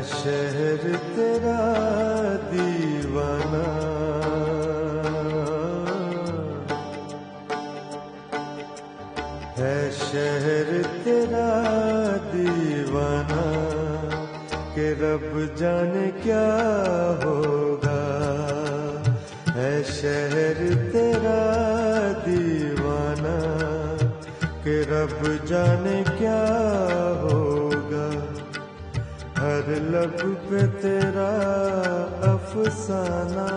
शहर तेरा दीवाना, है शहर तेरा दीवाना, कि रब जाने क्या होगा। है शहर तेरा दीवाना, कि रब जाने क्या होगा। हर लब पे तेरा अफसाना,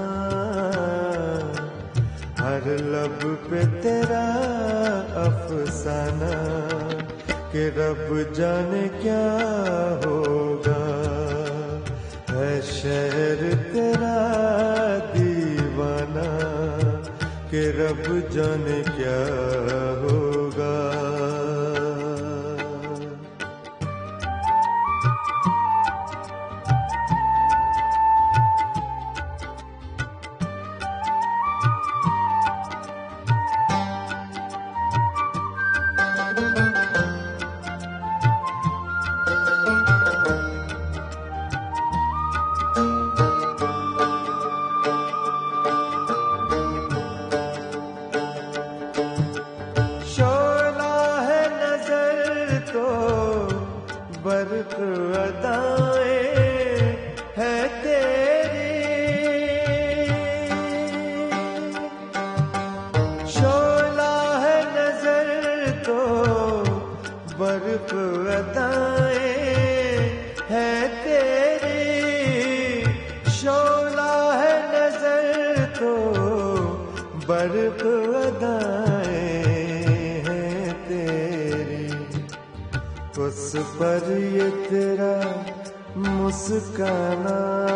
हर लब पे तेरा अफसाना, कि रब जाने क्या होगा। है शहर तेरा दीवाना, कि रब जाने क्या होगा। बर्क अदाएं है तेरी, शोला है नजर तो बर्क अदाएं है तेरी, शोला है नजर तो बर्क अदाएं उस पर ये तेरा मुस्काना,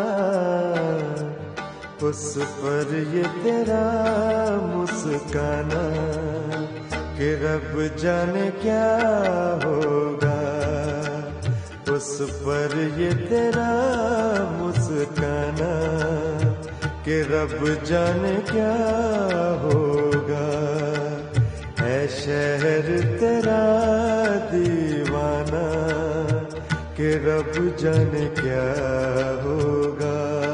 उस पर ये तेरा मुस्काना, कि रब जाने क्या होगा। उस पर ये तेरा मुस्काना, कि रब जाने क्या होगा। है शहर तेरा दीवाना, कि रब जाने क्या होगा।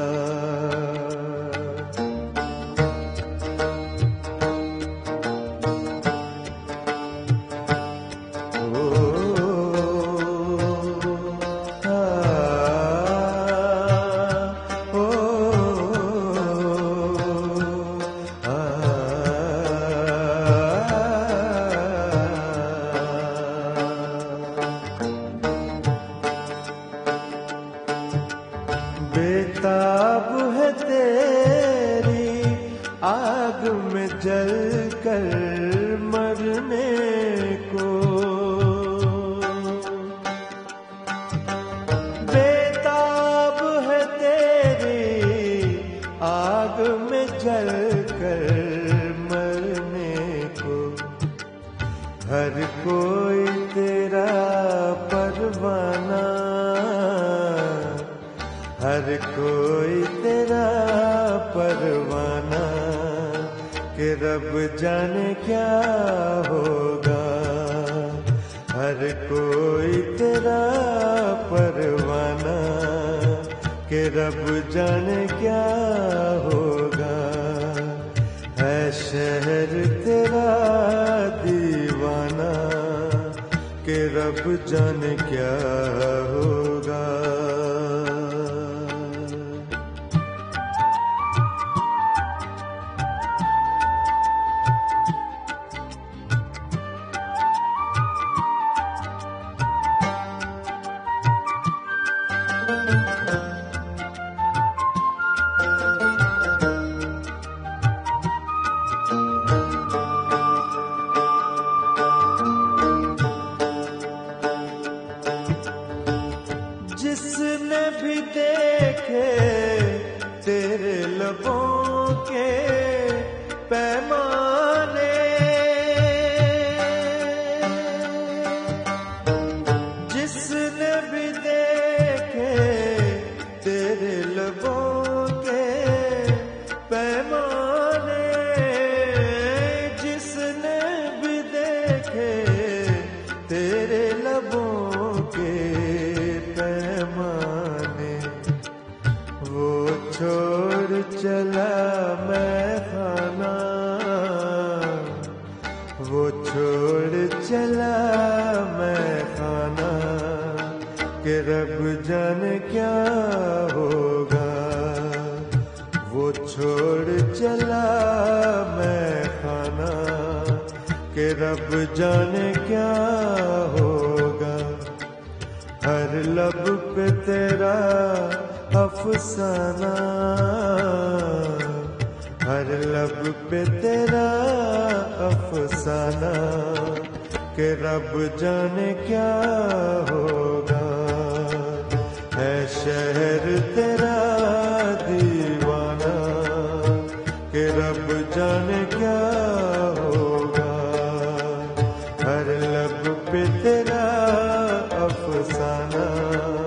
बेताब है तेरी आग में जल कर मरने को, बेताब है तेरी आग में जल कर मरने को। हर कोई तेरा परवाना, हर कोई तेरा परवाना, कि रब जाने क्या होगा। हर कोई तेरा परवाना, कि रब जाने क्या होगा। है शहर तेरा दीवाना, कि रब जाने क्या होगा। जिसने भी देखे तेरे लबों के पैमाने, जिसने भी देखे तेरे लबों के पैमाने, जिसने भी देखे तेरे लबों के पैमाने, रब जाने क्या होगा। वो छोड़ चला मैं खाना कि रब जाने क्या होगा। हर लब पे तेरा अफसाना, हर लब पे तेरा अफसाना कि रब जाने क्या होगा। है शहर तेरा दीवाना कि रब जाने क्या होगा। हर लब पे तेरा अफसाना